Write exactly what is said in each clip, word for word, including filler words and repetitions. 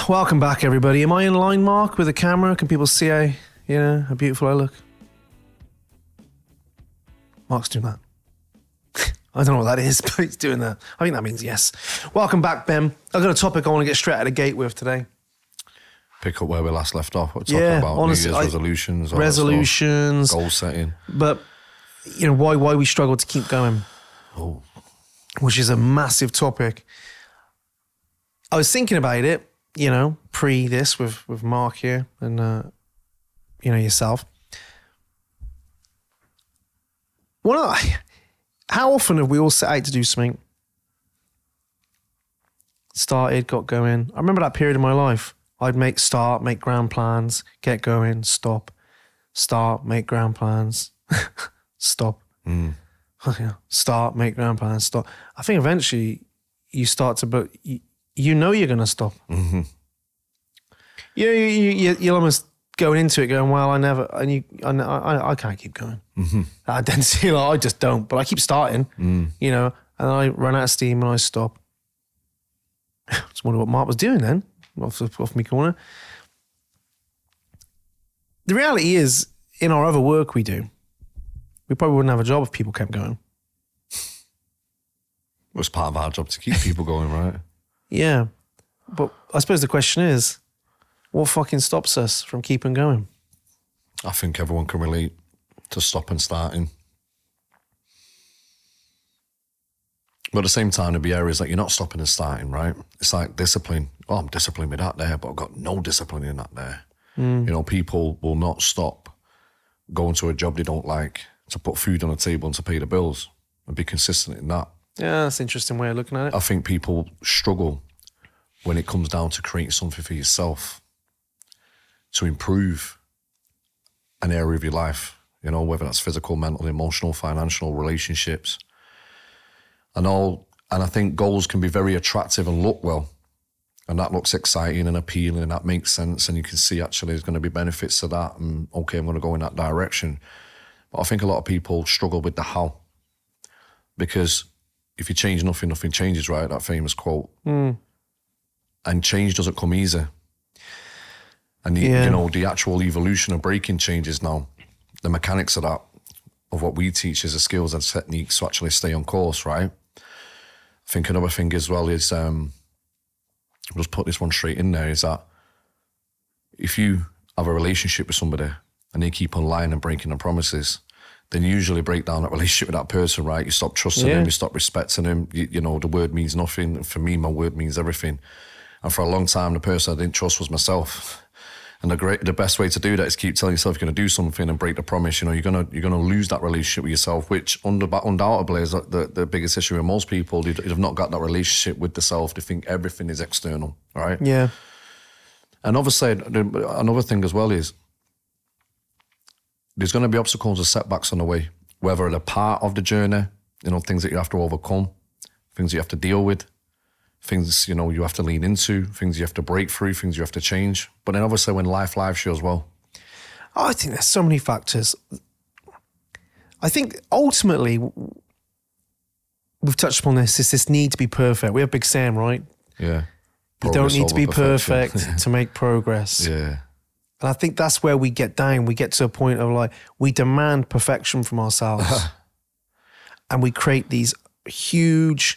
Welcome back, everybody. Am I in line, Mark, with the camera? Can people see how, you know, how beautiful I look? Mark's doing that. I don't know what that is, but he's doing that. I think that means yes. Welcome back, Ben. I've got a topic I want to get straight out of the gate with today. Pick up where we last left off. We're talking yeah, about honestly, New Year's I, resolutions. Resolutions. Goal setting. But, you know, why why we struggle to keep going. Oh. Which is a massive topic. I was thinking about it, you know, pre this with, with Mark here and, uh, you know, yourself. One of the, how often have we all set out to do something? Started, got going. I remember that period of my life. I'd make start, make grand plans, get going, stop, start, make grand plans, stop, mm. start, make grand plans, stop. I think eventually you start to, but you, you know you're going to stop. Mm-hmm. You, you, you, you're almost going into it going, well, I never, and you, I, I, I can't keep going. Mm-hmm. That identity, like, I just don't, but I keep starting, mm. you know, and I run out of steam and I stop. I just wonder what Mark was doing then, off, off me corner. The reality is, in our other work we do, we probably wouldn't have a job if people kept going. It was part of our job to keep people going, right? Yeah. But I suppose the question is, what fucking stops us from keeping going? I think everyone can relate to stop and starting. But at the same time, there'll be areas like you're not stopping and starting, right? It's like discipline. Oh, I'm disciplined with that there, but I've got no discipline in that there. Mm. You know, people will not stop going to a job they don't like to put food on the table and to pay the bills and be consistent in that. Yeah, that's an interesting way of looking at it. I think people struggle when it comes down to creating something for yourself to improve an area of your life, you know, whether that's physical, mental, emotional, financial, relationships. And all, and I think goals can be very attractive and look well. And that looks exciting and appealing and that makes sense. And you can see actually there's going to be benefits to that. And okay, I'm going to go in that direction. But I think a lot of people struggle with the how. Because if you change nothing, nothing changes, right? That famous quote. Mm. And change doesn't come easy. And, the, yeah. you know, the actual evolution of breaking changes now, the mechanics of that, of what we teach is the skills and techniques to actually stay on course, right? I think another thing as well is, um, I'll just put this one straight in there, is that if you have a relationship with somebody and they keep on lying and breaking their promises, then you usually break down that relationship with that person, right? You stop trusting yeah. them, you stop respecting them. You, you know, the word means nothing. For me, my word means everything. And for a long time, the person I didn't trust was myself. And the great, the best way to do that is keep telling yourself you're going to do something and break the promise. You know, you're going to you're going to lose that relationship with yourself, which under, undoubtedly is the, the biggest issue with most people. They, they've not got that relationship with the self. They think everything is external, right? Yeah. And obviously, another thing as well is there's going to be obstacles or setbacks on the way, whether they're part of the journey, you know, things that you have to overcome, things you have to deal with, things, you know, you have to lean into, things you have to break through, things you have to change. But then obviously when life lives you as well. Oh, I think there's so many factors. I think ultimately, we've touched upon this, it's this need to be perfect. We have Big Sam, right? Yeah. You don't need to be perfect to make progress. Yeah. And I think that's where we get down. We get to a point of like, we demand perfection from ourselves. And we create these huge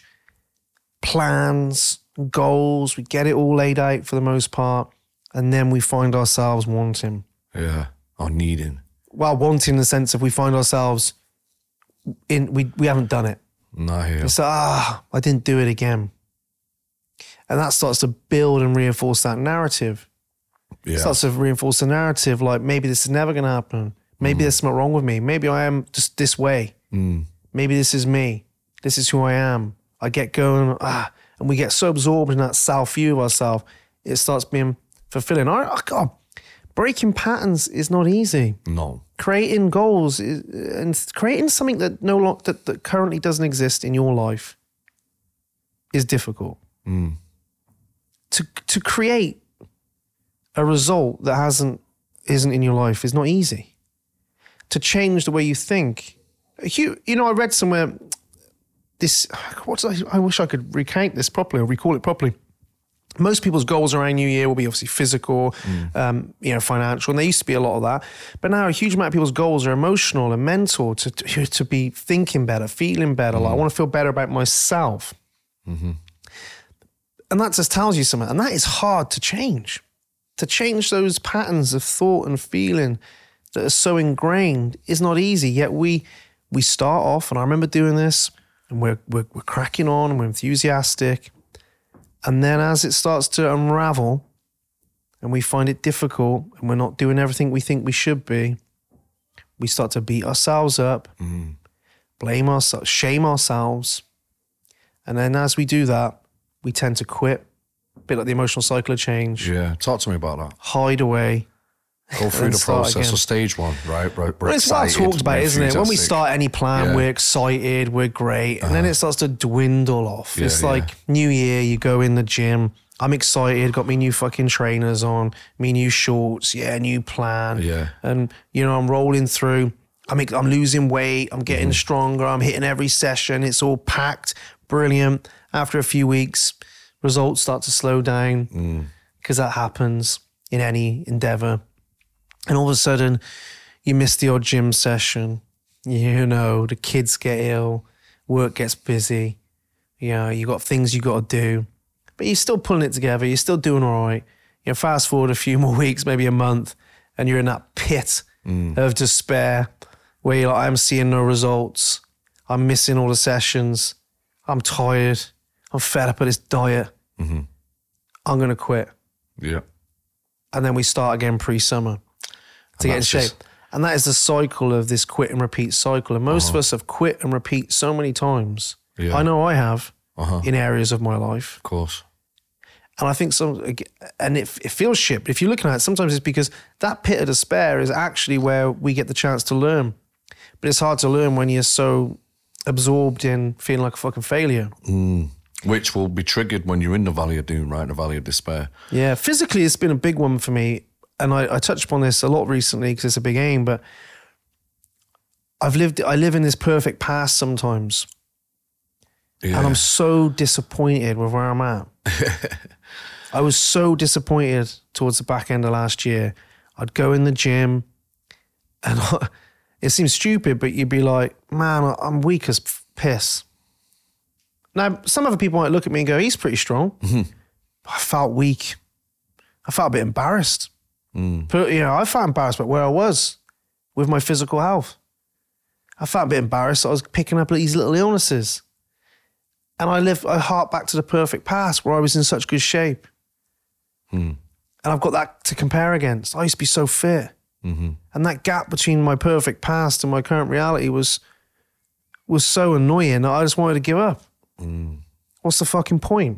plans, goals, we get it all laid out for the most part, and then we find ourselves wanting. Yeah, or needing. Well, wanting in the sense of we find ourselves in, we, we haven't done it. No, yeah. It's like, ah, I didn't do it again. And that starts to build and reinforce that narrative. Yeah. It starts to reinforce the narrative like, maybe this is never going to happen. Maybe mm. there's something wrong with me. Maybe I am just this way. Mm. Maybe this is me. This is who I am. I get going, ah, and we get so absorbed in that self-view of ourselves, it starts being fulfilling. I, oh God, breaking patterns is not easy. No. Creating goals is, and creating something that no lo- that, that currently doesn't exist in your life is difficult. Mm. To to create a result that hasn't isn't in your life is not easy. To change the way you think, you you know, I read somewhere. This, what did I, I wish I could recount this properly or recall it properly. most people's goals around New Year will be obviously physical, mm. um, you know, financial, and there used to be a lot of that. But now a huge amount of people's goals are emotional and mental, to to, to be thinking better, feeling better. Mm. Like I want to feel better about myself. Mm-hmm. And that just tells you something. And that is hard to change. To change those patterns of thought and feeling that are so ingrained is not easy. Yet we we start off, and I remember doing this, and we're we're, we're cracking on, and we're enthusiastic. And then as it starts to unravel and we find it difficult and we're not doing everything we think we should be, we start to beat ourselves up, mm. blame ourselves, shame ourselves. And then as we do that, we tend to quit, a bit like the emotional cycle of change. Yeah, talk to me about that. Hide away. Go through the process. So stage one, right? We're, we're well, it's what I talked about, isn't it? When we start any plan, yeah. we're excited, we're great. And uh-huh. then it starts to dwindle off. Yeah, it's like yeah. New Year, you go in the gym. I'm excited, got me new fucking trainers on, me new shorts, yeah, new plan. Yeah. And, you know, I'm rolling through. I'm, I'm losing weight. I'm getting mm. stronger. I'm hitting every session. It's all packed. Brilliant. After a few weeks, results start to slow down because mm. that happens in any endeavor. And all of a sudden, you miss the odd gym session. You know, the kids get ill, work gets busy. You know, you got things you got to do. But you're still pulling it together. You're still doing all right. You know, fast forward a few more weeks, maybe a month, and you're in that pit mm. of despair where you're like, I'm seeing no results. I'm missing all the sessions. I'm tired. I'm fed up with this diet. Mm-hmm. I'm going to quit. Yeah. And then we start again pre-summer. To get in shape. Just... And that is the cycle of this quit and repeat cycle. And most uh-huh. of us have quit and repeat so many times. Yeah. I know I have uh-huh. in areas of my life. Of course. And I think some, and it, it feels shit, but if you're looking at it, sometimes it's because that pit of despair is actually where we get the chance to learn. But it's hard to learn when you're so absorbed in feeling like a fucking failure. Mm. Which will be triggered when you're in the valley of doom, right? In the valley of despair. Yeah. Physically, it's been a big one for me. And I, I touched upon this a lot recently because it's a big aim, but I've lived, I live in this perfect past sometimes. Yeah. And I'm so disappointed with where I'm at. I was so disappointed towards the back end of last year. I'd go in the gym and I, it seems stupid, but you'd be like, man, I'm weak as piss. Now, some other people might look at me and go, he's pretty strong. Mm-hmm. I felt weak. I felt a bit embarrassed. Mm. But, you know, I felt embarrassed about where I was with my physical health. I felt a bit embarrassed that I was picking up these little illnesses. And I live, I hark back to the perfect past where I was in such good shape. Mm. And I've got that to compare against. I used to be so fit. Mm-hmm. And that gap between my perfect past and my current reality was was so annoying that I just wanted to give up. Mm. What's the fucking point?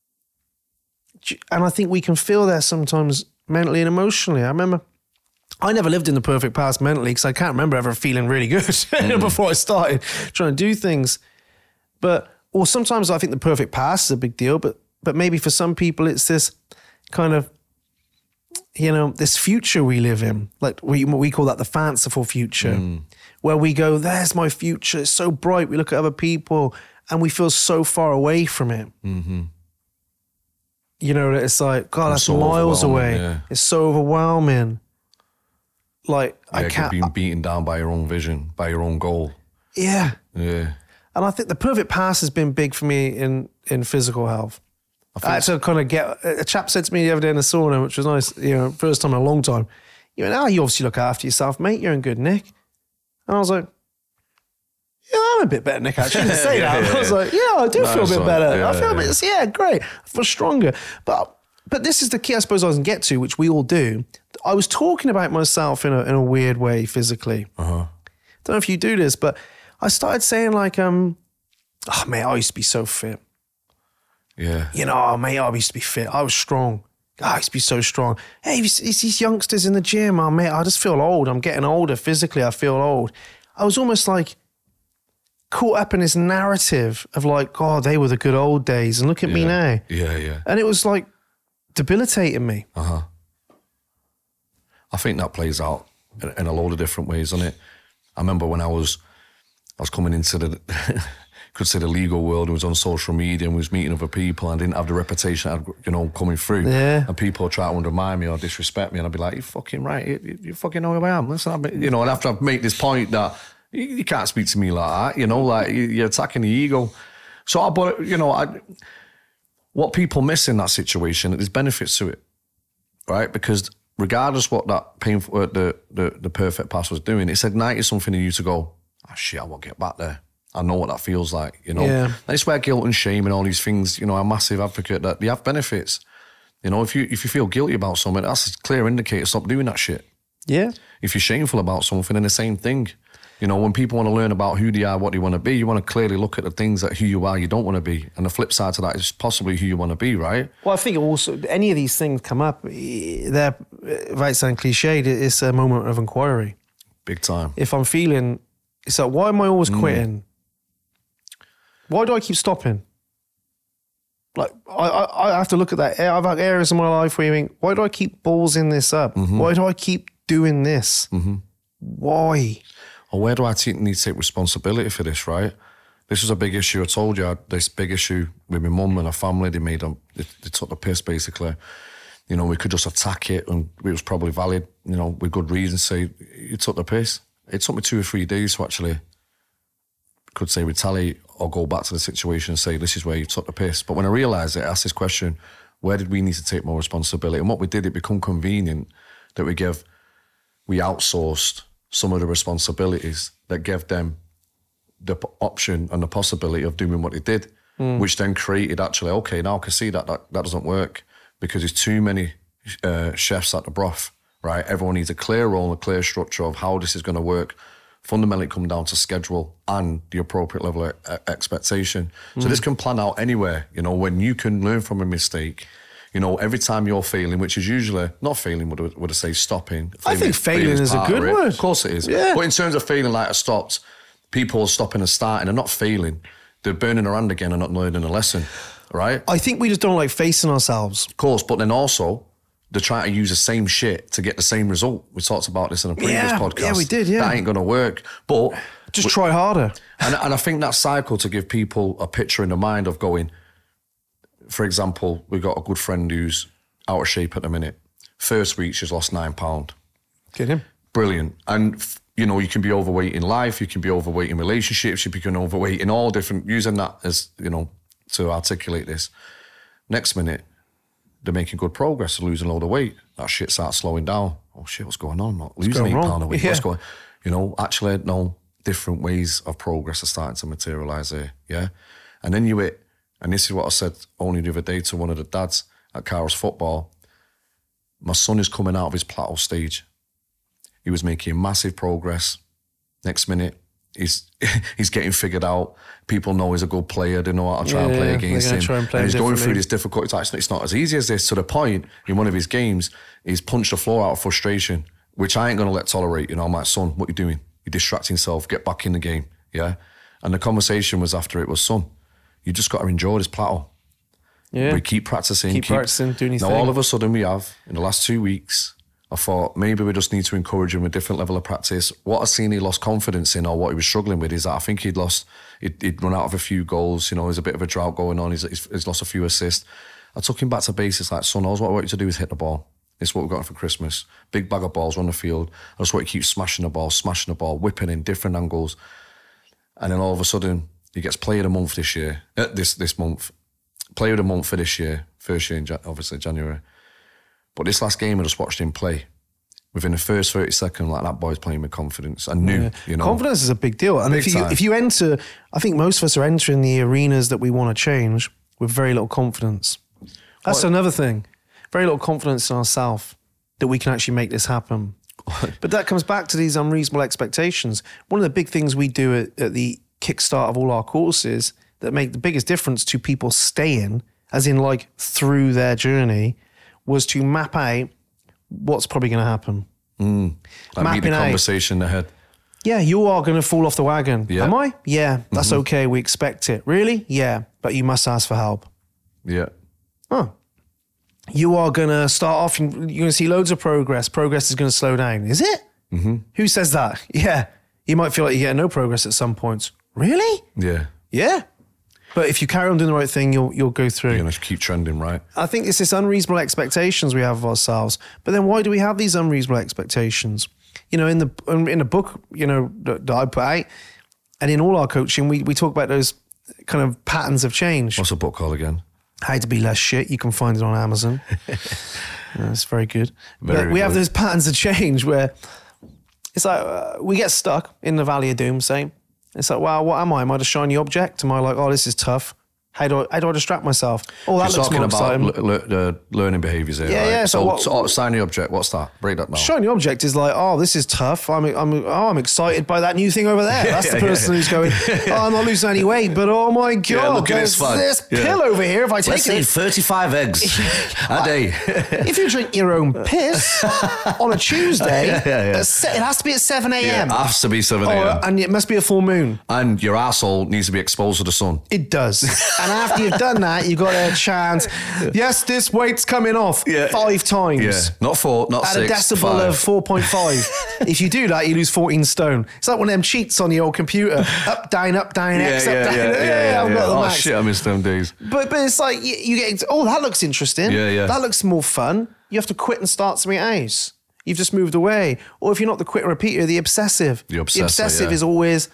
And I think we can feel that sometimes mentally and emotionally. I remember I never lived in the perfect past mentally because I can't remember ever feeling really good mm. before I started trying to do things. But, or sometimes I think the perfect past is a big deal, but but maybe for some people it's this kind of, you know, this future we live in. Like we, we call that the fanciful future, mm. where we go, there's my future. It's so bright. We look at other people and we feel so far away from it. Mm-hmm. You know, it's like, God, that's so miles away. Yeah. It's so overwhelming. Like, yeah, I can't. Being beaten down by your own vision, by your own goal. Yeah. Yeah. And I think the perfect past has been big for me in, in physical health. I, I had to kind of get, a chap said to me the other day in the sauna, which was nice, you know, first time in a long time, you know, now you obviously look after yourself, mate. You're in good nick. And I was like, yeah, I'm a bit better, Nick, actually. I didn't say yeah, that. Yeah, I was like, yeah, I do no, feel a bit like, better. Yeah, I feel yeah. a bit, yeah, great. I feel stronger. But but this is the key, I suppose, I can get to, which we all do. I was talking about myself in a in a weird way physically. Uh-huh. Don't know if you do this, but I started saying like, um, oh, mate, I used to be so fit. Yeah. You know, oh, mate, I used to be fit. I was strong. God, I used to be so strong. Hey, it's these youngsters in the gym. Oh, mate, I just feel old. I'm getting older. Physically, I feel old. I was almost like, caught up in this narrative of like, God, they were the good old days, and look at yeah. me now. Yeah, yeah. And it was like debilitating me. Uh-huh. I think that plays out in, in a load of different ways, doesn't it? I remember when I was, I was coming into the, could say the legal world and was on social media and was meeting other people and didn't have the reputation I had, you know, coming through. Yeah. And people try to undermine me or disrespect me, and I'd be like, "You fucking right, you, you fucking know who I am." Listen, I you know, and after I've made this point that you, you can't speak to me like that, you know, like you, you're attacking the ego. So, I, but you know, I, what people miss in that situation, there's benefits to it, right? Because regardless what that painful, uh, the, the the perfect pass was doing, it said ninety something in you to go, "Oh shit, I won't get back there. I know what that feels like," you know. Yeah. That's where guilt and shame and all these things, you know, I'm a massive advocate that they have benefits. You know, if you if you feel guilty about something, that's a clear indicator, stop doing that shit. Yeah. If you're shameful about something, then the same thing. You know, when people want to learn about who they are, what they want to be, you want to clearly look at the things that who you are, you don't want to be. And the flip side to that is possibly who you want to be, right? Well, I think also any of these things come up, they're, right, sound cliched, it's a moment of inquiry. Big time. If I'm feeling, it's like, why am I always quitting? Mm. Why do I keep stopping? Like, I, I, I have to look at that. I've had areas in my life where you think, why do I keep ballsing this up? Mm-hmm. Why do I keep doing this? Mm-hmm. Why? Or where do I t- need to take responsibility for this, right? This was a big issue. I told you I had this big issue with my mum and her family. They made them, they, they took the piss, basically. You know, we could just attack it and it was probably valid, you know, with good reason, say, you took the piss. It took me two or three days to actually, could say, retaliate or go back to the situation and say, this is where you took the piss. But when I realised it, I asked this question, where did we need to take more responsibility? And what we did, it become convenient that we give, we outsourced some of the responsibilities that gave them the p- option and the possibility of doing what they did, mm. which then created actually, okay, now I can see that that, that doesn't work because there's too many uh, chefs at the broth, right? Everyone needs a clear role and a clear structure of how this is going to work. Fundamentally come down to schedule and the appropriate level of uh, expectation. Mm. So this can plan out anywhere, you know, when you can learn from a mistake. You know, every time you're failing, which is usually, not failing, would I, would I say stopping. I think failing is a good word. Of course it is. Yeah. But in terms of failing like I stopped, people are stopping and starting and not failing. They're burning their hand again and not learning a lesson, right? I think we just don't like facing ourselves. Of course, but then also, they're trying to use the same shit to get the same result. We talked about this in a previous yeah, podcast. Yeah, we did, yeah. That ain't going to work. But just try harder. And, and I think that cycle to give people a picture in the mind of going, for example, we've got a good friend who's out of shape at the minute. First week, she's lost nine pounds. Get him. Brilliant. And, you know, you can be overweight in life, you can be overweight in relationships, you can be overweight in all different, using that as, you know, to articulate this. Next minute, they're making good progress, they're losing a load of weight. That shit starts slowing down. Oh shit, what's going on? I'm not losing eight pounds a week. Yeah. What's going on? You know, actually, no, different ways of progress are starting to materialise here, yeah? And then you hit, and this is what I said only the other day to one of the dads at Carl's football. My son is coming out of his plateau stage. He was making massive progress. Next minute, he's he's getting figured out. People know he's a good player. They know how to try yeah, and play against him. Try and, play and he's going through this difficult times. It's not as easy as this, to the point in one of his games, he's punched the floor out of frustration, which I ain't going to let tolerate. You know, I'm like, son, what you doing? You're distracting yourself. Get back in the game, yeah? And the conversation was after it was, son, you just got to enjoy this plateau. Yeah. We keep practicing. Keep, keep practicing, doing his now, thing. all of a sudden we have, in the last two weeks, I thought maybe we just need to encourage him with a different level of practice. What I've seen he lost confidence in, or what he was struggling with, is that I think he'd lost, he'd, he'd run out of a few goals. You know, there's a bit of a drought going on. He's, he's, he's lost a few assists. I took him back to basics, like, son, all I want you to do is hit the ball. This is what we've got for Christmas. Big bag of balls on the field. I just want you to keep smashing the ball, smashing the ball, whipping in different angles. And then all of a sudden, he gets player of the month this year, uh, this this month. Player of the month for this year, first year in obviously January. But this last game, I just watched him play. Within the first thirty seconds, like, that boy's playing with confidence. I knew, yeah. you know. Confidence is a big deal. And big if you time. if you enter, I think most of us are entering the arenas that we want to change with very little confidence. That's what? Another thing. Very little confidence in ourselves that we can actually make this happen. But that comes back to these unreasonable expectations. One of the big things we do at, at the kickstart of all our courses that make the biggest difference to people staying, as in like through their journey, was to map out what's probably going to happen. Mm, like meet the conversation out, ahead. Yeah, you are going to fall off the wagon. Yeah. Am I? Yeah, that's mm-hmm. okay. We expect it. Really? Yeah, but you must ask for help. Yeah. Oh. You are going to start off, and you're going to see loads of progress. Progress is going to slow down. Is it? Mm-hmm. Who says that? Yeah. You might feel like you're getting no progress at some points. Really? Yeah. Yeah. But if you carry on doing the right thing, you'll you'll go through. You're going to keep trending, right? I think it's this unreasonable expectations we have of ourselves. But then why do we have these unreasonable expectations? You know, in the in the book, you know, that, that I put out, and in all our coaching, we, we talk about those kind of patterns of change. What's the book called again? How to Be Less Shit. You can find it on Amazon. Yeah, it's very good. Very but we good. have those patterns of change where it's like uh, we get stuck in the valley of doom saying, it's like, wow, what am I? Am I the shiny object? Am I like, oh, this is tough? How do I, how do I distract myself? Oh, that You're looks talking more about exciting. le- le- the learning behaviours here, Yeah, right? yeah, so So, what- so oh, shiny object, what's that? Break that down. Shiny object is like, oh, this is tough. I'm, I'm, oh, I'm excited by that new thing over there. That's the yeah, person who's going, oh, I'm not losing any weight, but oh my God, Yeah, look at there's this fun. this Yeah. pill over here. If I take Let's eat it, thirty-five eggs a day. if you drink your own piss on a Tuesday, Yeah, yeah, yeah. at se- it has to be at seven Yeah, a.m. it has to be seven a.m. Oh, and it must be a full moon. And your arsehole needs to be exposed to the sun. It does. And after you've done that, you've got to chant, yes, this weight's coming off Yeah. five times. Yeah, not four, not At six, a decibel five. of four point five. If you do that, you lose fourteen stone. It's like one of them cheats on your old computer. Up, down, up, down, Yeah, X, up, yeah, down. yeah, yeah, yeah, I've yeah. got the Oh max. shit, I missed them days. But, but it's like, you, you get, oh, that looks interesting. Yeah, yeah. That looks more fun. You have to quit and start something else. You've just moved away. Or if you're not the quit and repeater, the obsessive. The obsessor, The obsessive yeah. is always,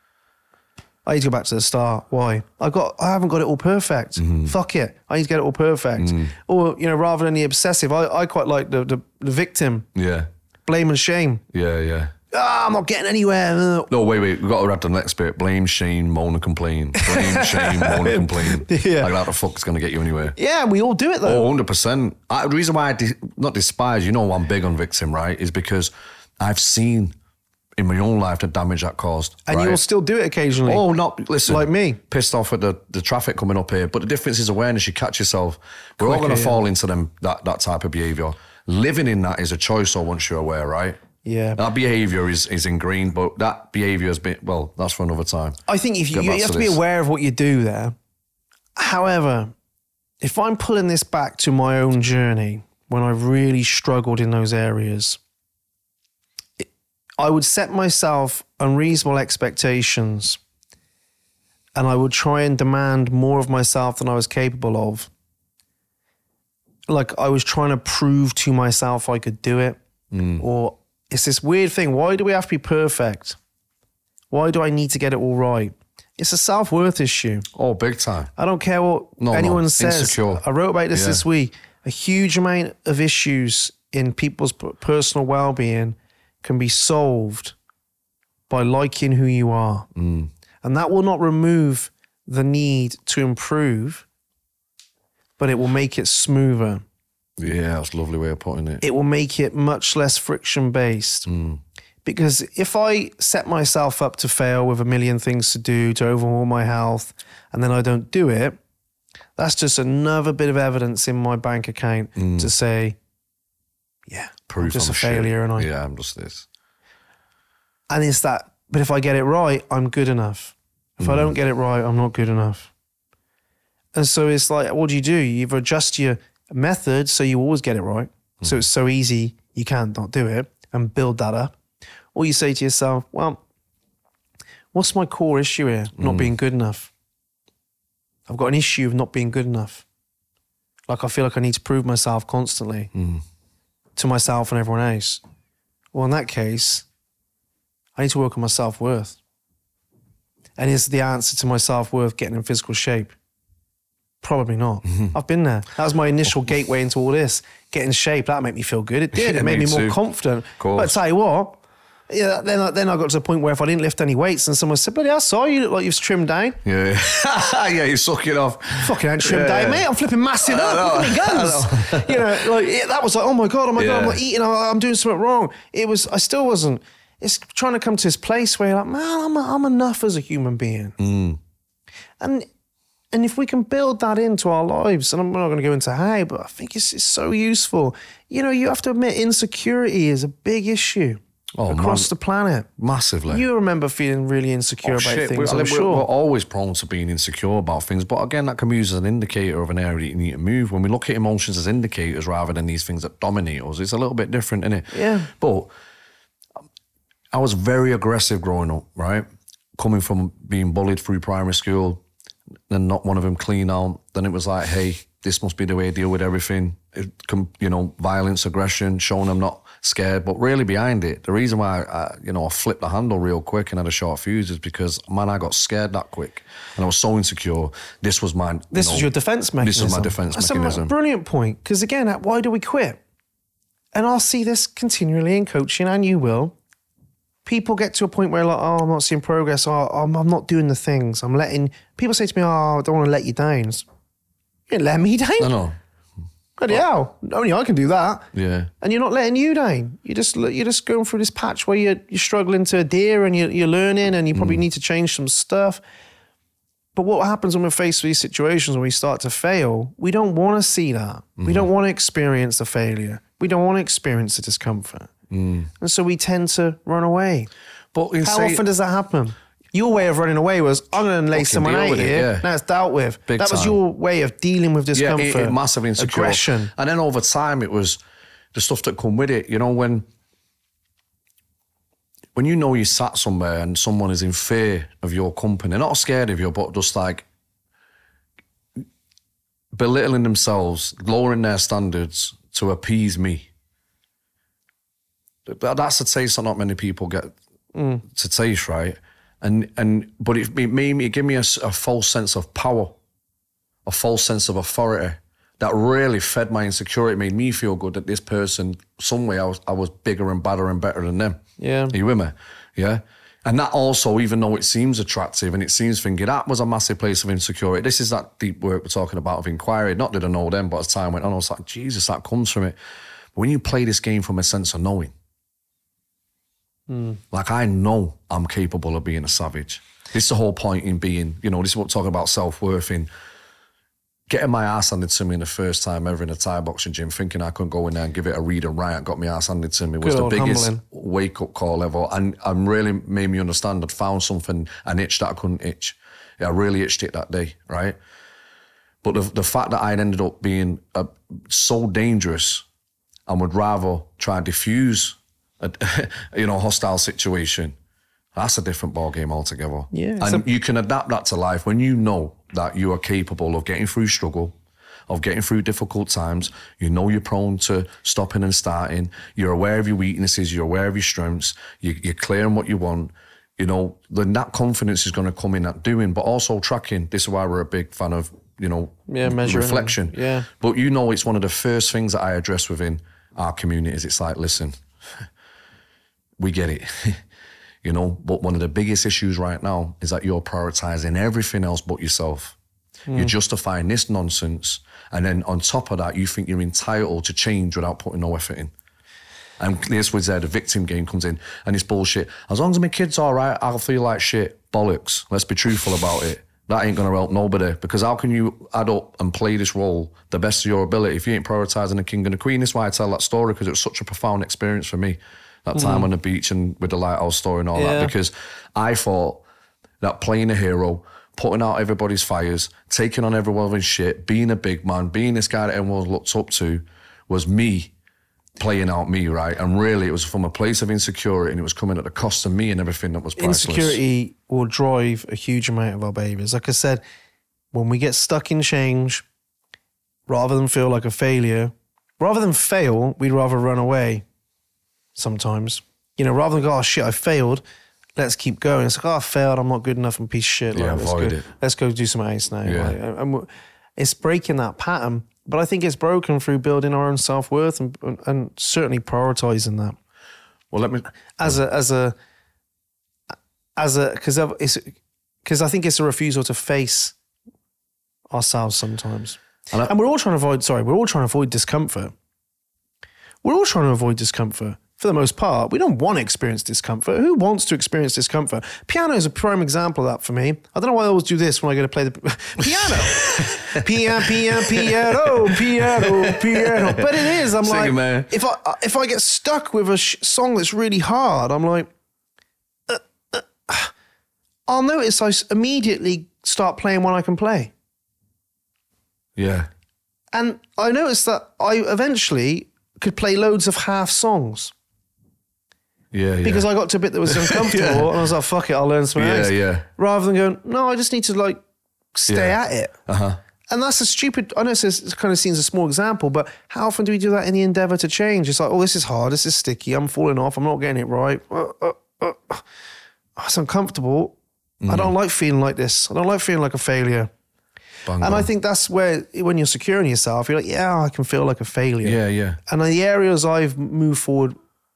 I need to go back to the start. Why? I got. I haven't got it all perfect. Mm-hmm. Fuck it. I need to get it all perfect. Mm. Or, you know, rather than the obsessive, I, I quite like the, the, the victim. Yeah, Blame and shame. yeah, yeah. Ah, I'm not getting anywhere. Ugh. No, wait, wait. We've got to add the next bit. Blame, shame, moan and complain. Blame, shame, moan and complain. Yeah. Like that the fuck's going to get you anywhere. Yeah, we all do it though. Oh, one hundred percent. I, the reason why I de- not despise, you know, I'm big on victim, right, is because I've seen in my own life the damage that caused. and right? you'll still do it occasionally. Oh, not listen. Like me. Pissed off at the, the traffic coming up here. But the difference is awareness. You catch yourself. We're all Quicker, going to yeah. fall into them that, that type of behaviour. Living in that is a choice, or once you're aware, right? Yeah. That behaviour is, is ingrained, but that behaviour has been, well, that's for another time. I think if you, Get you back have to to be this. aware of what you do there. However, if I'm pulling this back to my own journey, when I really struggled in those areas, it- I would set myself unreasonable expectations and I would try and demand more of myself than I was capable of. Like I was trying to prove to myself I could do it. Or it's this weird thing. Why do we have to be perfect? Why do I need to get it all right? It's a self-worth issue. Oh, big time. I don't care what No, no, anyone says. insecure. I wrote about this Yeah. this week. A huge amount of issues in people's p- personal well-being can be solved by liking who you are. Mm. And that will not remove the need to improve, but it will make it smoother. Yeah, that's a lovely way of putting it. It will make it much less friction-based. Because if I set myself up to fail with a million things to do, to overhaul my health, and then I don't do it, that's just another bit of evidence in my bank account to say, yeah, Proof I'm just I'm a failure. shit. And I, Yeah, I'm just this. and it's that, but if I get it right, I'm good enough. If I don't get it right, I'm not good enough. And so it's like, what do you do? You either adjust your method so you always get it right. So it's so easy, you can't not do it, and build that up. Or you say to yourself, well, what's my core issue here? Not being good enough. I've got an issue of not being good enough. Like I feel like I need to prove myself constantly to myself and everyone else. Well, in that case, I need to work on my self-worth. And is the answer to my self-worth getting in physical shape? Probably not. I've been there. That was my initial gateway into all this. Get in shape, that made me feel good. It did. Yeah, It made me me more too. confident. course. But I tell you what, yeah, then I, then I got to the point where if I didn't lift any weights and someone said, "Buddy, I saw you look like you've trimmed down." Yeah. yeah, you suck it off. Fucking ain't trimmed Yeah, down, yeah. mate. I'm flipping massive up. Look at me guns. You know, like it, that was like, oh my God, oh my God, I'm Yeah. not eating. I- I'm doing something wrong. It was, I still wasn't. It's trying to come to this place where you're like, man, I'm, I'm enough as a human being. Mm. And and if we can build that into our lives, and I'm not going to go into how, but I think it's, it's so useful. You know, you have to admit insecurity is a big issue Oh, across man. the planet. Massively. You remember feeling really insecure Oh, about shit. things, We're, I'm we're, sure. we're always prone to being insecure about things, but again, that can be used as an indicator of an area that you need to move. When we look at emotions as indicators rather than these things that dominate us, it's a little bit different, isn't it? Yeah. But I was very aggressive growing up, right? coming from being bullied through primary school, then not one of them clean out. Then it was like, hey, this must be the way I deal with everything. It, you know, violence, aggression, showing I'm not scared. But really behind it, the reason why I, you know, I flipped the handle real quick and had a short fuse is because, man, I got scared that quick. And I was so insecure. This was my... This you know, was your defense mechanism. This was my defense That's mechanism. a brilliant point. Because again, why do we quit? And I'll see this continually in coaching, and you will. People get to a point where like, oh, I'm not seeing progress. Oh, I'm, I'm not doing the things. I'm letting... People say to me, oh, I don't want to let you down. You didn't let me down. No, no. Bloody hell. Only I can do that. Yeah. And you're not letting you down. You're just you're just going through this patch where you're, you're struggling to adhere and you're, you're learning and you probably mm. need to change some stuff. But what happens when we're faced with these situations when we start to fail, we don't want to see that. Mm-hmm. We don't want to experience the failure. We don't want to experience the discomfort. Mm. And so we tend to run away. But How say, often does that happen? Your way of running away was, I'm going to lay someone out here. Yeah. Now it's dealt with. Big that was time. Your way of dealing with discomfort. Yeah, it, it massive insecure. Aggression. And then over time, it was the stuff that come with it. You know, when when you know you sat somewhere and someone is in fear of your company, not scared of you, but just like belittling themselves, lowering their standards to appease me. That's a taste that not many people get mm. to taste, right? And and but it, it made me, it gave me a, a false sense of power, a false sense of authority that really fed my insecurity. It made me feel good that this person, some way I was I was bigger and badder and better than them. Yeah. Are you with me? Yeah. And that also, even though it seems attractive and it seems thingy, that was a massive place of insecurity. This is that deep work we're talking about of inquiry. Not that I know them, but as time went on, I was like, Jesus, that comes from it. But when you play this game from a sense of knowing, Mm. like I know I'm capable of being a savage. This is the whole point in being, you know, this is what we're talking about self-worth in getting my ass handed to me the first time ever in a Thai boxing gym, thinking I couldn't go in there and give it a read and write, got my ass handed to me was Good the biggest humbling. wake-up call ever. And, and really made me understand I'd found something, an itch that I couldn't itch. Yeah, I really itched it that day, right? But the, the fact that I'd ended up being uh, so dangerous and would rather try and diffuse a you know, hostile situation, that's a different ballgame altogether. Yeah, and a- you can adapt that to life when you know that you are capable of getting through struggle, of getting through difficult times. You know you're prone to stopping and starting. You're aware of your weaknesses. You're aware of your strengths. You, you're clear on what you want. You know, then that confidence is going to come in at doing, but also tracking. This is why we're a big fan of, you know, yeah, reflection. Yeah. But you know, it's one of the first things that I address within our communities. It's like, listen, we get it, you know, but one of the biggest issues right now is that you're prioritizing everything else but yourself. Mm. You're justifying this nonsense. And then on top of that, you think you're entitled to change without putting no effort in. And this was where the victim game comes in and it's bullshit. As long as my kid's all right, I'll feel like shit. Bollocks. Let's be truthful about it. That ain't going to help nobody, because how can you add up and play this role the best of your ability if you ain't prioritising the king and the queen? That's why I tell that story, because it was such a profound experience for me. That time mm. on the beach and with the lighthouse story and all yeah. that, because I thought that playing a hero, putting out everybody's fires, taking on everyone's shit, being a big man, being this guy that everyone looked up to, was me playing out me, right? And really it was from a place of insecurity, and it was coming at the cost of me and everything that was priceless. Insecurity will drive a huge amount of our behaviours. Like I said, when we get stuck in change, rather than feel like a failure, rather than fail, we'd rather run away. Sometimes, you know, rather than go, oh shit, I failed, let's keep going. It's like, oh, I failed, I'm not good enough, I'm a piece of shit. Like, yeah, let's, avoid go, it. let's go do something else now. Yeah. Like, and it's breaking that pattern, but I think it's broken through building our own self-worth and, and, and certainly prioritizing that. Well, let me as a as a as a because it's because I think it's a refusal to face ourselves sometimes, and, I, and we're all trying to avoid. Sorry, we're all trying to avoid discomfort. We're all trying to avoid discomfort. For the most part, we don't want to experience discomfort. Who wants to experience discomfort? Piano is a prime example of that for me. I don't know why I always do this when I go to play the piano. Piano, piano, piano, piano, piano. But it is. I'm Sing like, it, man. if I if I get stuck with a sh- song that's really hard, I'm like, uh, uh, I'll notice I immediately start playing one I can play. Yeah. And I noticed that I eventually could play loads of half songs. Yeah, yeah. Because I got to a bit that was uncomfortable yeah. and I was like, fuck it, I'll learn something yeah, else. Yeah, Rather than going, no, I just need to like stay yeah. at it. Uh-huh. And that's a stupid, I know it kind of seems a small example, but how often do we do that in the endeavor to change? It's like, oh, this is hard, this is sticky, I'm falling off, I'm not getting it right. Uh, uh, uh, uh. It's uncomfortable. Mm. I don't like feeling like this. I don't like feeling like a failure. Bang, and bang. I think that's where, when you're secure in yourself, you're like, yeah, I can feel like a failure. Yeah, yeah. And the areas I've moved forward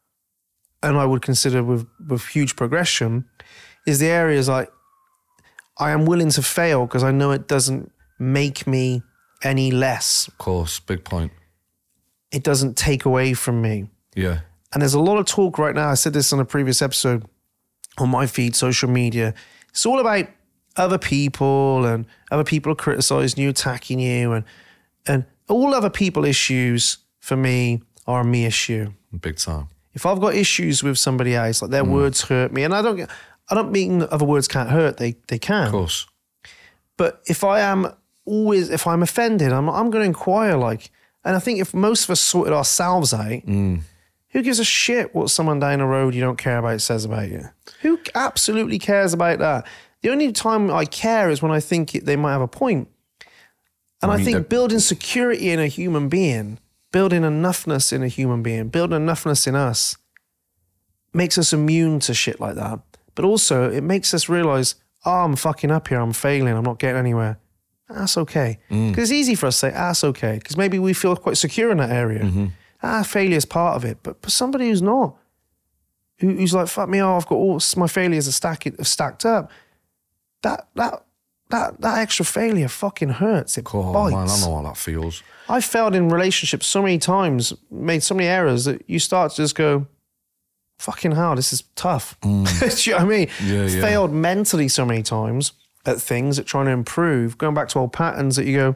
and I would consider with, with huge progression is the areas like I am willing to fail because I know it doesn't make me any less. Of course, big point. It doesn't take away from me. Yeah. And there's a lot of talk right now. I said this on a previous episode on my feed, social media. It's all about other people and other people are criticizing you, attacking you, and and all other people issues for me are a me issue. Big time. If I've got issues with somebody else, like their mm. words hurt me, and I don't get, I don't mean other words can't hurt. They they can. Of course. But if I am always, if I'm offended, I'm I'm going to inquire. Like, and I think if most of us sorted ourselves out, mm. who gives a shit what someone down the road you don't care about says about you? Who absolutely cares about that? The only time I care is when I think it, they might have a point. And I, mean, I think building security in a human being, building enoughness in a human being, building enoughness in us makes us immune to shit like that. But also it makes us realize, oh, I'm fucking up here. I'm failing. I'm not getting anywhere. That's okay. Because mm. it's easy for us to say, that's okay. Because maybe we feel quite secure in that area. Mm-hmm. Ah, failure is part of it. But for somebody who's not, who, who's like, fuck me, oh, I've got all my failures are stack, stacked up. That that that that extra failure fucking hurts. It oh, bites. Man, I know how that feels. I've failed in relationships so many times, made so many errors that you start to just go, fucking hell, this is tough. Mm. Do you know what I mean? Yeah, yeah. Failed mentally so many times at things, at trying to improve, going back to old patterns that you go,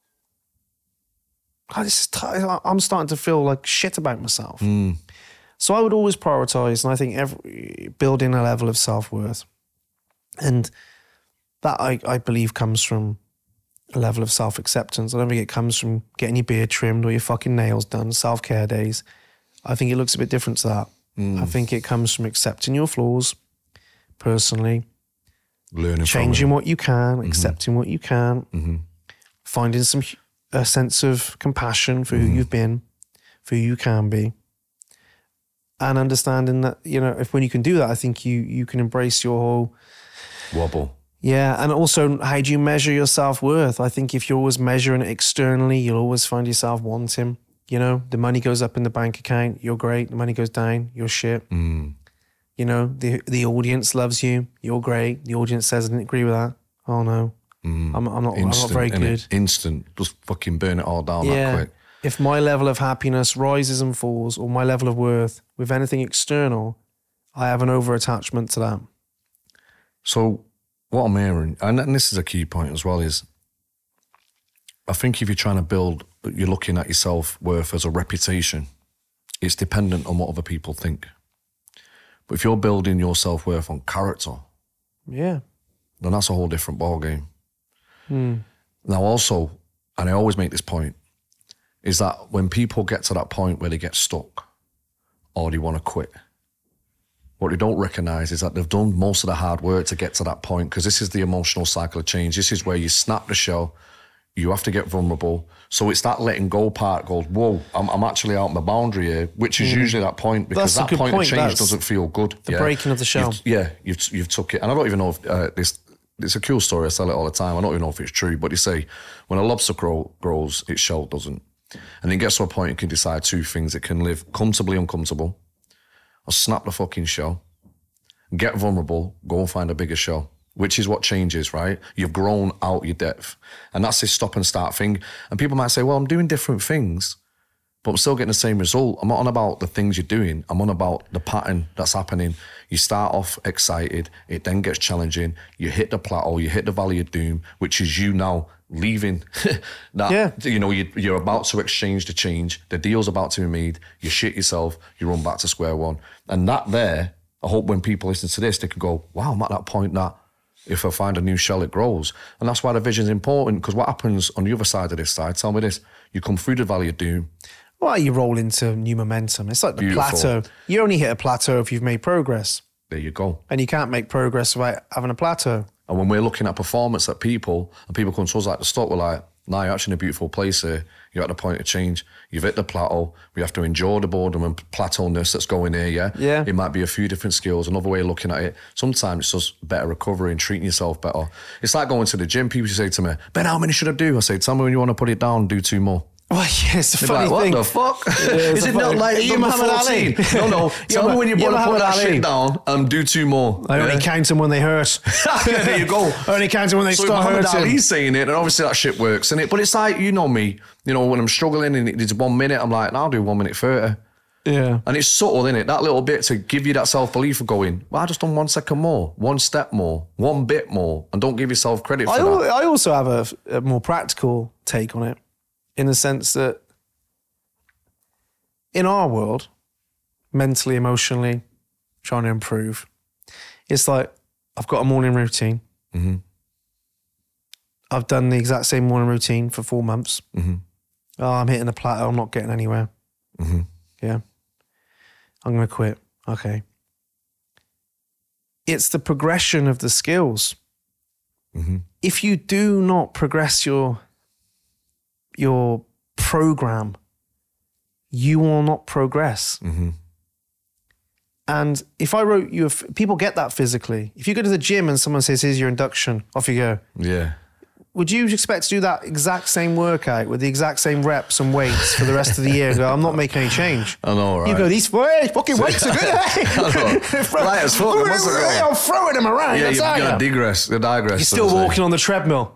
oh, this is tough. I'm starting to feel like shit about myself. Mm. So I would always prioritize, and I think every building a level of self-worth. And that, I, I believe, comes from a level of self-acceptance. I don't think it comes from getting your beard trimmed or your fucking nails done, self-care days. I think it looks a bit different to that. Mm. I think it comes from accepting your flaws personally, learning changing from what you can, mm-hmm. accepting what you can, mm-hmm. finding some a sense of compassion for mm. who you've been, for who you can be, and understanding that, you know, if when you can do that, I think you you can embrace your whole wobble. Yeah, and also, how do you measure your self-worth? I think if you're always measuring it externally, you'll always find yourself wanting. You know, the money goes up in the bank account, you're great. The money goes down, you're shit. Mm. You know, the the audience loves you, you're great. The audience says, I didn't agree with that. Oh no, mm. I'm, I'm, not, Instant, I'm not very good. Instant, just fucking burn it all down yeah. that quick. If my level of happiness rises and falls, or my level of worth with anything external, I have an over-attachment to that. So what I'm hearing, and this is a key point as well, is I think if you're trying to build, you're looking at your self-worth as a reputation, it's dependent on what other people think. But if you're building your self-worth on character, yeah, then that's a whole different ballgame. Hmm. Now also, and I always make this point, is that when people get to that point where they get stuck or they want to quit, what they don't recognise is that they've done most of the hard work to get to that point, because this is the emotional cycle of change. This is where you snap the shell, you have to get vulnerable. So it's that letting go part goes, whoa, I'm, I'm actually out my boundary here, which is mm. usually that point, because That's that point, point of change That's doesn't feel good. The yeah. breaking of the shell. You've, yeah, you've, you've took it. And I don't even know if uh, this, it's a cool story, I tell it all the time. I don't even know if it's true, but you say, when a lobster grow, grows, its shell doesn't. And it gets to a point it can decide two things. It can live comfortably uncomfortable, or snap the fucking shell, get vulnerable, go and find a bigger shell, which is what changes, right? You've grown out your depth. And that's this stop and start thing. And people might say, well, I'm doing different things, but I'm still getting the same result. I'm not on about the things you're doing. I'm on about the pattern that's happening. You start off excited, it then gets challenging. You hit the plateau, you hit the valley of doom, which is you now leaving that, yeah. you know, you, you're about to exchange the change. The deal's about to be made. You shit yourself, you run back to square one. And that there, I hope when people listen to this, they can go, wow, I'm at that point that if I find a new shell, it grows. And that's why the vision's important, because what happens on the other side of this side, tell me this, you come through the valley of doom, well, you roll into new momentum. It's like the Beautiful. plateau. You only hit a plateau if you've made progress. There you go. And you can't make progress without having a plateau. And when we're looking at performance at people, and people come to us like the stop, we're like, nah, you're actually in a beautiful place here. You're at the point of change. You've hit the plateau. We have to endure the boredom and plateau-ness that's going here, yeah? Yeah. It might be a few different skills, another way of looking at it. Sometimes it's just better recovery and treating yourself better. It's like going to the gym. People say to me, Ben, how many should I do? I say, tell me when you want to put it down, do two more. Well, yeah, it's a They're funny like, thing. what the fuck? Yeah, Is it not like you number Muhammad Ali? fourteen? No, no. Tell me when you You're want to put Muhammad that Ali. shit down and do two more. I only Yeah. count them when they hurt. There you go. I only count them when they So start Muhammad hurting. Ali's saying it, and obviously that shit works, innit? But it's like, you know me, you know, when I'm struggling and it's one minute, I'm like, I'll do one minute thirty. Yeah. And it's subtle, innit? That little bit to give you that self-belief of going, well, I just done one second more, one step more, one bit more, and don't give yourself credit for I, that. al- I also have a, a more practical take on it, in the sense that in our world, mentally, emotionally, trying to improve, it's like I've got a morning routine. Mm-hmm. I've done the exact same morning routine for four months. Mm-hmm. Oh, I'm hitting a plateau. I'm not getting anywhere. Mm-hmm. Yeah. I'm going to quit. Okay. It's the progression of the skills. Mm-hmm. If you do not progress your, your program, you will not progress. Mm-hmm. And if I wrote you, a f- people get that physically. If you go to the gym and someone says, here's your induction, off you go. Yeah. Would you expect to do that exact same workout with the exact same reps and weights for the rest of the year? Go, I'm not making any change. I know, right? You go, these hey, fucking weights are good, eh? I know. Right as fuck, I must have gone. I'm throwing them around. Yeah, that's you're how going to you. digress. You digress. You're still so to say. walking on the treadmill.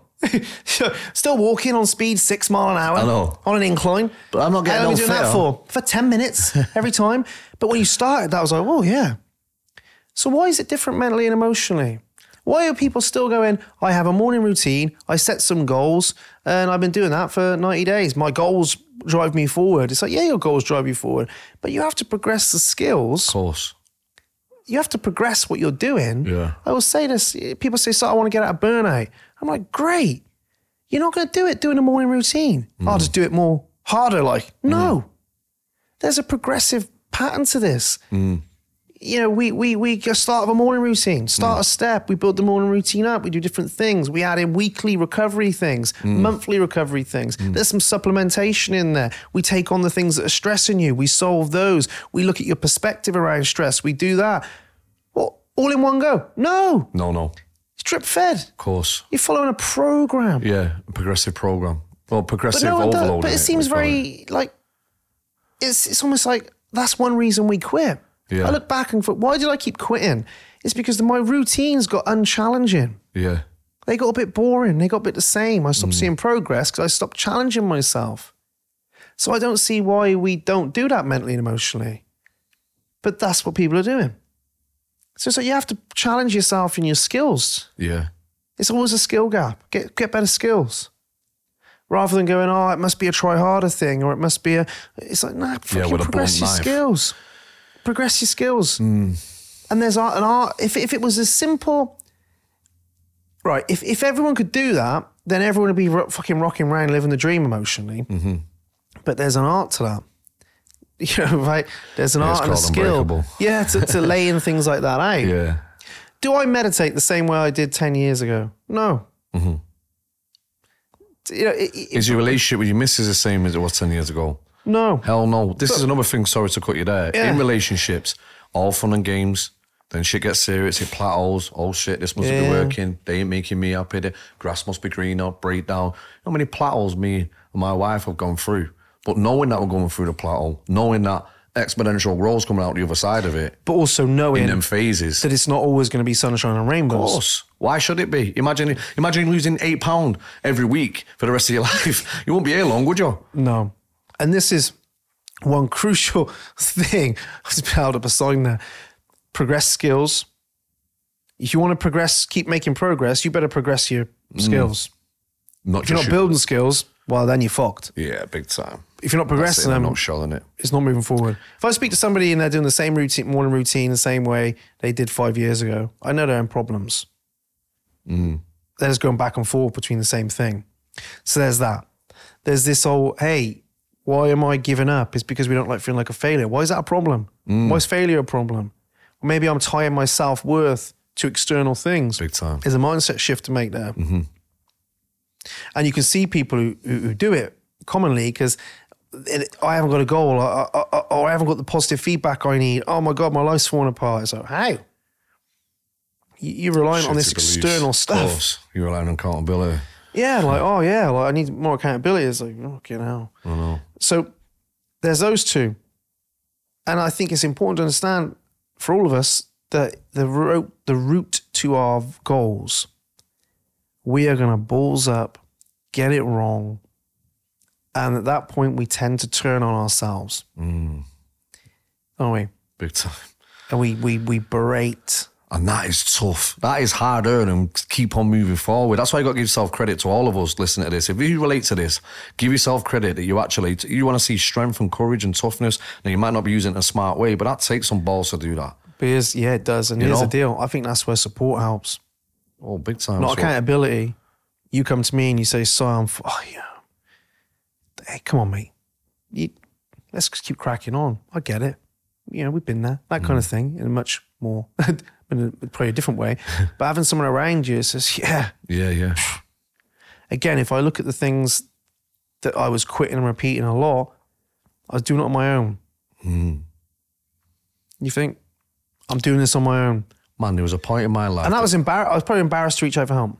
Still walking on speed six mile an hour. I know. On an incline. But I'm not getting How long are no we doing that fitter. for? For ten minutes every time. But when you started, that was like, oh yeah. So why is it different mentally and emotionally? Why are people still going, I have a morning routine, I set some goals, and I've been doing that for ninety days. My goals drive me forward. It's like, yeah, your goals drive you forward, but you have to progress the skills. Of course. You have to progress what you're doing. Yeah. I will say this, people say, so I want to get out of burnout. I'm like, great. You're not going to do it doing a morning routine. Mm. I'll just do it more harder. Like, no. There's a progressive pattern to this. Mm. You know, we we we just start a morning routine, start a step, we build the morning routine up, we do different things. We add in weekly recovery things, monthly recovery things. There's some supplementation in there. We take on the things that are stressing you. We solve those. We look at your perspective around stress. We do that. Well, all in one go? No. No, no. It's drip fed. Of course. You're following a program. Yeah, a progressive program. Well, But progressive no one does. overload. But it innit, seems we call it. very like it's it's almost like that's one reason we quit. Yeah. I look back and thought, why did I keep quitting? It's because my routines got unchallenging. Yeah. They got a bit boring. They got a bit the same. I Mm. stopped seeing progress because I stopped challenging myself. So I don't see why we don't do that mentally and emotionally. But that's what people are doing. So, so you have to challenge yourself in your skills. Yeah. It's always a skill gap. Get get better skills. Rather than going, oh, it must be a try harder thing, or it must be a. It's like, nah, fucking with a progress blunt your knife. skills. Progress your skills. And there's art, an art. If if it was as simple, right? If if everyone could do that, then everyone would be ro- fucking rocking around, living the dream emotionally. Mm-hmm. But there's an art to that. You know, right? There's an Yeah, art it's and a called skill. Unbreakable. Yeah, to, to lay in things like that out. Yeah. Do I meditate the same way I did ten years ago? No. Mm-hmm. You know, it, it, Is your relationship with your missus the same as it was ten years ago? no. Hell no. This is another thing, sorry to cut you there. Yeah. In relationships, all fun and games, then shit gets serious, it plateaus. Oh shit, this must be Yeah. working. They ain't making me happy. The grass must be greener, breakdown. How many plateaus me and my wife have gone through? But knowing that we're going through the plateau, knowing that exponential growth's coming out the other side of it, But also knowing in them phases. that it's not always going to be sunshine and rainbows. Of course. Why should it be? Imagine imagine losing eight pounds every week for the rest of your life. You won't be here long, would you? No. And this is one crucial thing. I just held up a sign there. Progress skills. If you want to progress, keep making progress, you better progress your skills. Not If you're just not you. building skills, well, then you're fucked. Yeah, big time. If you're not That's progressing it, I'm them, not showing it. it's not moving forward. If I speak to somebody and they're doing the same routine, morning routine, the same way they did five years ago, I know they're in problems. Mm. They're just going back and forth between the same thing. So there's that. There's this whole, hey, why am I giving up? It's because we don't like feeling like a failure. Why is that a problem? Mm. Why is failure a problem? Or maybe I'm tying my self-worth to external things. Big time. There's a mindset shift to make there. Mm-hmm. And you can see people who, who, who do it commonly because I haven't got a goal, or, or, or I haven't got the positive feedback I need. Oh my God, my life's falling apart. It's like, how? You're relying on this external beliefs. stuff. Of course. You're relying on accountability. Yeah, like, oh yeah, like I need more accountability. It's like, okay, now. I know. So there's those two. And I think it's important to understand for all of us that the route, the route to our goals, we are going to balls up, get it wrong. And at that point, we tend to turn on ourselves. Mm. Don't we? Big time. And we, we, we berate. And that is tough. That is hard earned and keep on moving forward. That's why you got to give yourself credit to all of us listening to this. If you relate to this, give yourself credit that you actually, you want to see strength and courage and toughness. Now, you might not be using it in a smart way, but that takes some balls to do that. Because, yeah, it does. And You here's know? the deal. I think that's where support helps. Oh, big time. Not So- accountability. You come to me and you say, "So I'm, f- oh yeah, hey, come on, mate. You, let's just keep cracking on. I get it. You know, we've been there. That kind of thing in a much more, in a, probably a different way. But having someone around you says, yeah. Yeah, yeah. Again, if I look at the things that I was quitting and repeating a lot, I was doing it on my own. Mm. You think, I'm doing this on my own. Man, there was a point in my life. And that was embarrassed. I was probably embarrassed to reach out for help.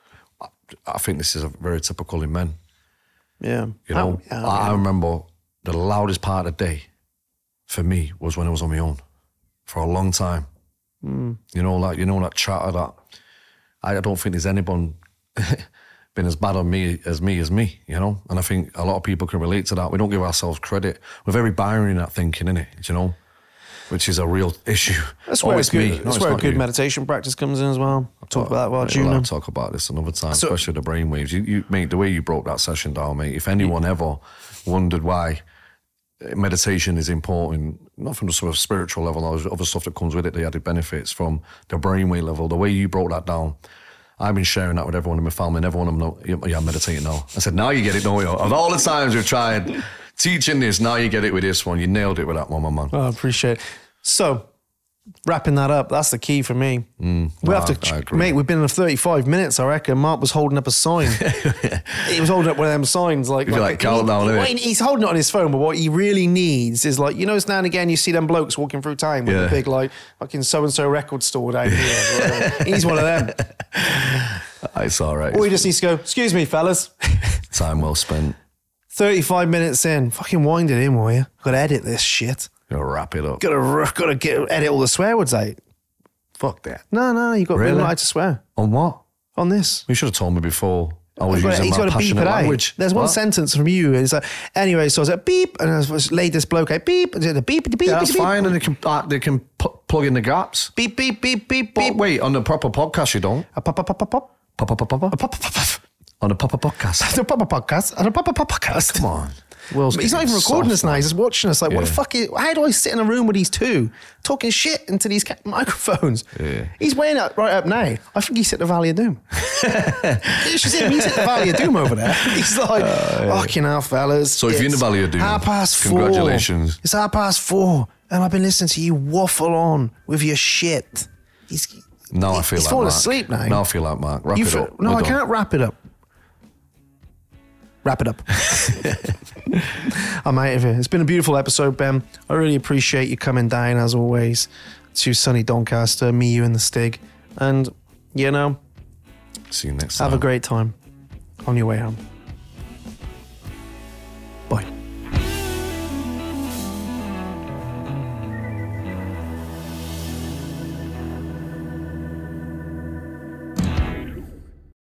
I think this is a very typical in men. Yeah. You know, Oh, yeah, I, I yeah. remember the loudest part of the day for me was when I was on my own for a long time. Mm. You know, like, you know, that chatter that I don't think there's anyone been as bad on me as me as me, you know? And I think a lot of people can relate to that. We don't give ourselves credit. We're very binary in that thinking, innit? You know? Which is a real issue. That's Oh, where, it's a good, me. No, that's it's where a not good you. meditation practice comes in as well. I'll talk about that while Mate, Juno. we'll talk about this another time, So- especially the brainwaves. You, you, mate, the way you broke that session down, mate. If anyone ever wondered why meditation is important, not from the sort of spiritual level, there's other stuff that comes with it, the added benefits from the brainwave level. The way you broke that down, I've been sharing that with everyone in my family, and everyone of them know, yeah, I'm meditating now. I said, now you get it, don't you? Of all the times we've tried teaching this, now you get it with this one. You nailed it with that one, my man. Oh, I appreciate it. So, wrapping that up, that's the key for me. Mm, we no, have I- to, I agree. mate, we've been in thirty-five minutes, I reckon. Mark was holding up a sign. He was holding up one of them signs. Like, You're like countdown, he, innit? he- he's holding it on his phone, but what he really needs is like, you know, it's now and again you see them blokes walking through town with Yeah. a big, like, fucking so-and-so record store down here. He's one of them. It's all right. Or he just needs to go, excuse me, fellas. Time well spent. thirty-five minutes in. Fucking wind it in, will you? Got to edit this shit. Gotta wrap it up. Got to got to get edit all the swear words out. Fuck that. No, no, you got to be Really? allowed to swear On what? on this. You should have told me before. I was He's got- using he's my got to beep passionate it out. language. There's one What? sentence from you. And it's like, anyway, so I was like, beep, and I was laid this bloke out, beep, and the beep, the beep, Yeah, that's the beep, fine, and they can uh, they can pu- plug in the gaps. beep, beep, beep, beep, But beep. wait, on the proper podcast, you don't. A pop, pop, pop, pop, pop. Pop, pop, pop, pop, A pop. pop, pop, pop, pop. On the proper podcast. The proper podcast. And a proper podcast. Come on. Will's But he's not getting even recording us soft, now. He's just watching us. Like, what the Yeah. fuck? Is, how do I sit in a room with these two talking shit into these ca- microphones? Yeah. He's weighing up right up now. I think he's at the Valley of Doom. You should see him. He's at the Valley of Doom over there. He's like, fucking hell, fellas. So if you're in the It's Valley of Doom, half past four. congratulations. It's half past four, and I've been listening to you waffle on with your shit. He's Now I feel he's like falling Mark. asleep now. Now I feel like Mark. Wrap You it feel- up. No, We're I done. can't wrap it up. Wrap it up. I'm out of here. It's been a beautiful episode, Ben. I really appreciate you coming down, as always, to sunny Doncaster, me, you, and the Stig. And, you know, See you next time. have a great time on your way home.